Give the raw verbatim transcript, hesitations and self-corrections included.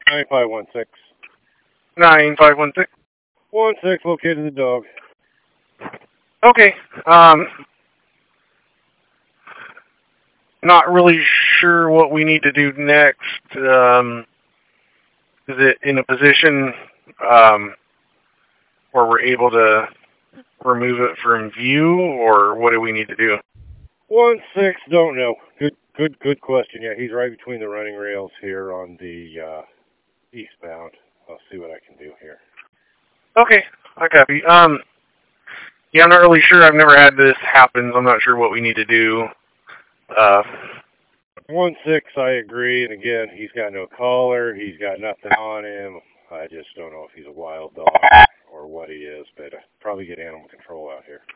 nine five one six. Nine five one six. One six located the dog. Okay. Um, not really sure what we need to do next. Um, is it in a position um, where we're able to remove it from view, or what do we need to do? One six, don't know. Good, good, good question. Yeah, he's right between the running rails here on the uh, eastbound. I'll see what I can do here. Okay, I copy. Um, yeah, I'm not really sure. I've never had this happen. So I'm not sure what we need to do. Uh, One six, I agree. And again, he's got no collar. He's got nothing on him. I just don't know if he's a wild dog or what he is, but uh, probably get animal control out here.